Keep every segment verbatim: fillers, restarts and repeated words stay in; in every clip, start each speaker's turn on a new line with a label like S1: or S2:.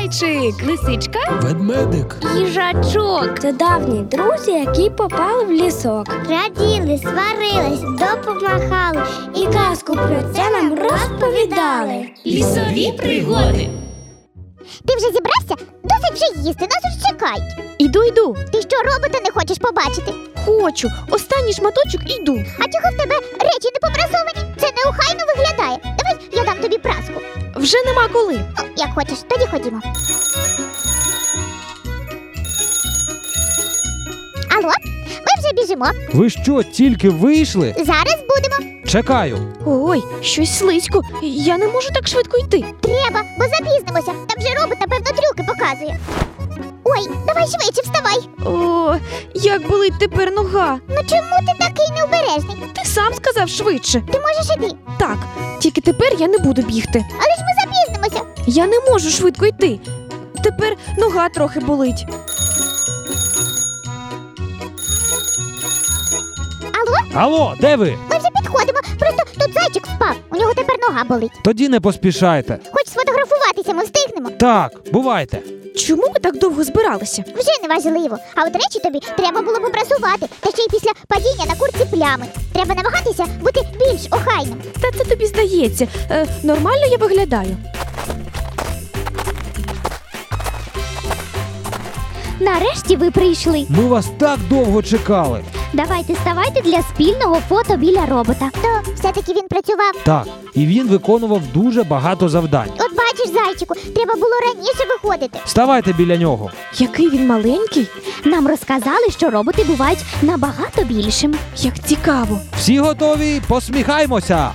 S1: Зайчик, лисичка,
S2: ведмедик,
S3: їжачок. Це давні друзі, які попали в лісок. Раділи, сварились, допомагали і казку про це нам розповідали.
S1: лісові пригоди.
S4: Ти вже зібрався? Досить вже їсти, нас уже чекають.
S5: Іду, йду.
S4: Ти що, робота не хочеш побачити?
S5: Хочу. Останній шматочок і йду.
S4: А чого в тебе речі не попрасовані? Це неохайно виглядає. Давай я дам тобі праску.
S5: Вже нема коли.
S4: Ну, як хочеш, тоді ходімо. Алло, ми вже біжимо.
S2: ви що, тільки вийшли?
S4: Зараз будемо.
S2: Чекаю.
S5: Ой, щось слизько. Я не можу так швидко йти.
S4: Треба, бо запізнимося. Там же робот, напевно, трюки показує. Ой, давай швидше, вставай.
S5: О, як болить тепер нога.
S4: Ну чому ти такий необережний?
S5: Ти сам сказав швидше.
S4: Ти можеш іти,
S5: Так, тільки тепер я не буду бігти.
S4: але ж ми запізнимося.
S5: Я не можу швидко йти. Тепер нога трохи болить.
S4: Алло,
S2: Алло, де ви?
S4: ми вже підходимо. Просто тут зайчик впав. У нього тепер нога болить.
S2: Тоді не поспішайте.
S4: Хоч сфотографуватися, ми встигнемо.
S2: Так, бувайте.
S5: Чому ми так довго збиралися?
S4: Вже не важливо. А от речі тобі треба було попрасувати. Та ще й після падіння на куртці плями. Треба намагатися бути більш охайним.
S5: Та це тобі здається. Е, нормально я виглядаю.
S4: Нарешті ви прийшли.
S2: Ми вас так довго чекали.
S4: Давайте ставайте для спільного фото біля робота. То все-таки він працював.
S2: Так, і він виконував дуже багато завдань.
S4: От бачиш, зайчику, треба було раніше виходити.
S2: Ставайте біля нього.
S5: Який він маленький.
S4: Нам розказали, що роботи бувають набагато більшими.
S5: Як цікаво.
S2: Всі готові? Посміхаймося!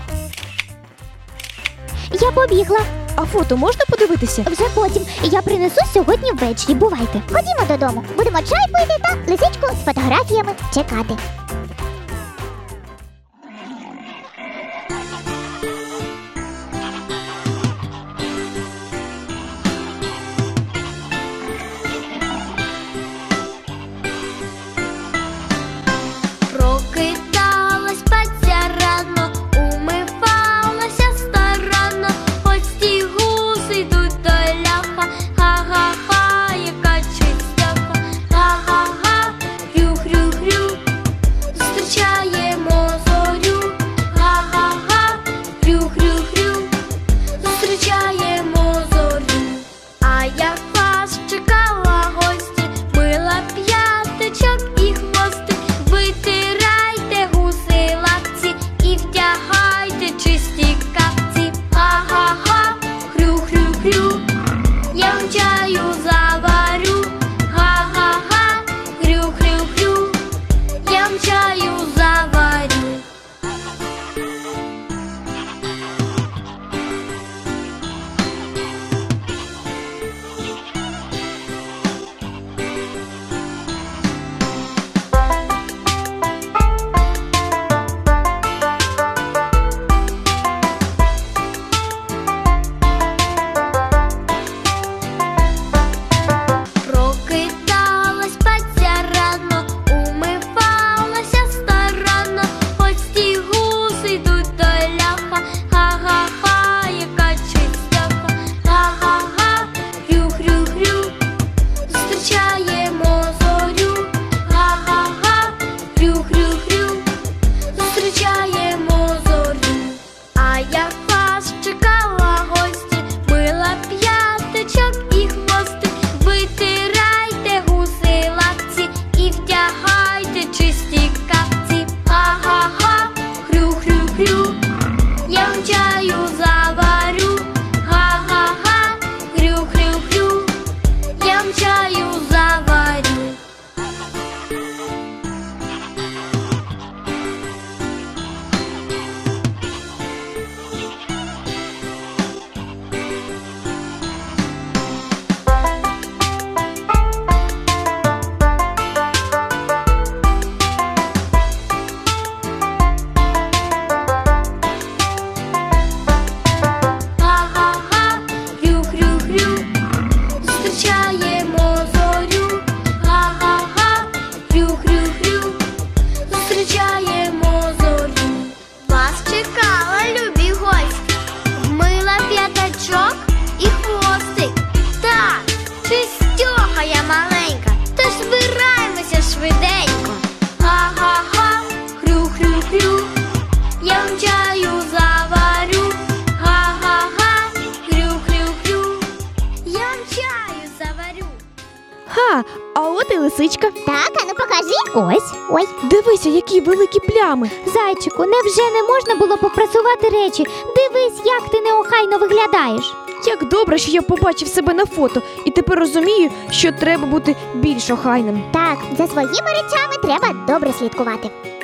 S4: Я побігла.
S5: А фото можна подивитися?
S4: Вже потім. Я принесу сьогодні ввечері. Бувайте. Ходімо додому. Будемо чай пити та лисичку з фотографіями чекати.
S3: Прокидалась баця рано, умивалася старанно, хоч ті гуси йдуть до ляха, га-га-га, яка чистяха, га-га-га, хрю-хрю-хрю, зустрічаємо зорю, га-га-га, хрю-хрю-хрю, зустрічаємо зорю. А я вас чекала гості, мила п'яточок і хвости, витирайте гуси лапці і вдягайте чисті капці. Га-га-га, хрю-хрю-хрю, я
S5: лисичка.
S4: Так, а ну покажи. Ось. Ой.
S5: Дивися, які великі плями.
S4: Зайчику, невже не можна було попрасувати речі? Дивись, як ти неохайно виглядаєш.
S5: Як добре, що я побачив себе на фото і тепер розумію, що треба бути більш охайним.
S4: Так, за своїми речами треба добре слідкувати.